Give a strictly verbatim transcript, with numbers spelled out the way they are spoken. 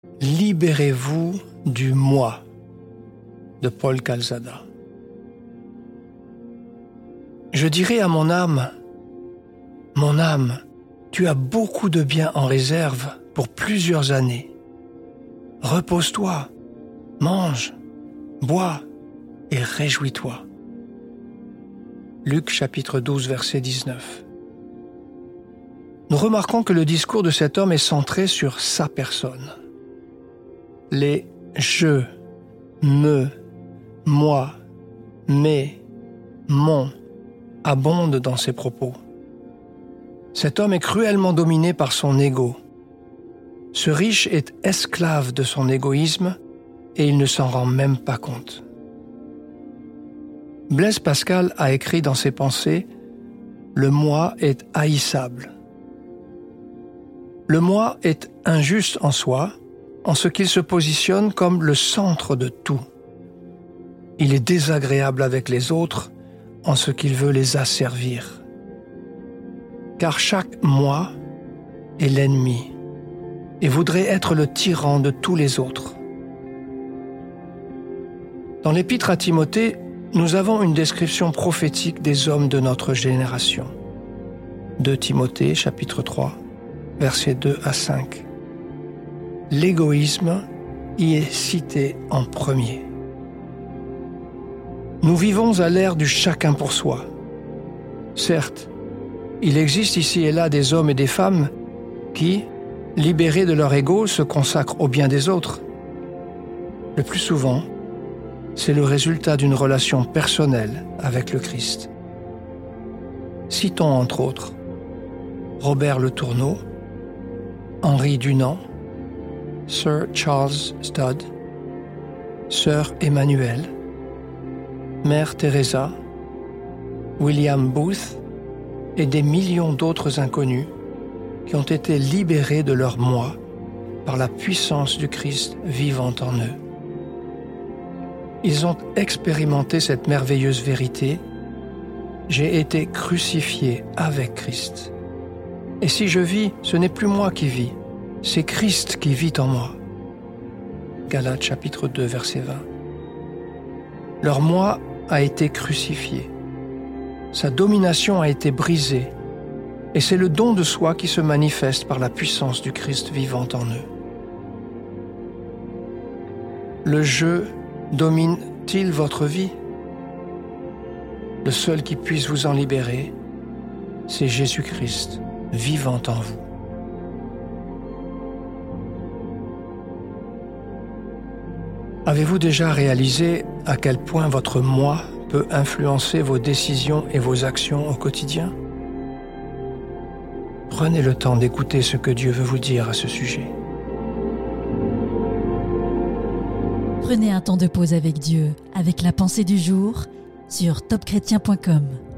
Libérez-vous du moi de Paul Calzada. Je dirai à mon âme, mon âme, tu as beaucoup de bien en réserve pour plusieurs années. Repose-toi, mange, bois et réjouis-toi. Luc chapitre douze, verset dix-neuf. Nous remarquons que le discours de cet homme est centré sur sa personne. Les « je », « me », « moi », « mes », « mon » abondent dans ses propos. Cet homme est cruellement dominé par son ego. Ce riche est esclave de son égoïsme et il ne s'en rend même pas compte. Blaise Pascal a écrit dans ses pensées « Le moi est haïssable ». Le moi est injuste en soi, en ce qu'il se positionne comme le centre de tout. Il est désagréable avec les autres, en ce qu'il veut les asservir. Car chaque moi est l'ennemi et voudrait être le tyran de tous les autres. Dans l'épître à Timothée, nous avons une description prophétique des hommes de notre génération. deux Timothée, chapitre trois, versets deux à cinq. L'égoïsme y est cité en premier. Nous vivons à l'ère du chacun pour soi. Certes, il existe ici et là des hommes et des femmes qui, libérés de leur ego, se consacrent au bien des autres. Le plus souvent, c'est le résultat d'une relation personnelle avec le Christ. Citons entre autres Robert Le Tourneau, Henri Dunant, Sir Charles Studd, Sœur Emmanuel, Mère Teresa, William Booth et des millions d'autres inconnus qui ont été libérés de leur moi par la puissance du Christ vivant en eux. Ils ont expérimenté cette merveilleuse vérité « J'ai été crucifié avec Christ. Et si je vis, ce n'est plus moi qui vis, c'est Christ qui vit en moi. » Galates chapitre deux, verset vingt. Leur moi a été crucifié. Sa domination a été brisée. Et c'est le don de soi qui se manifeste par la puissance du Christ vivant en eux. Le « je » domine-t-il votre vie? Le seul qui puisse vous en libérer, c'est Jésus-Christ, vivant en vous. Avez-vous déjà réalisé à quel point votre « moi » peut influencer vos décisions et vos actions au quotidien? Prenez le temps d'écouter ce que Dieu veut vous dire à ce sujet. Prenez un temps de pause avec Dieu, avec la pensée du jour, sur top chrétien point com.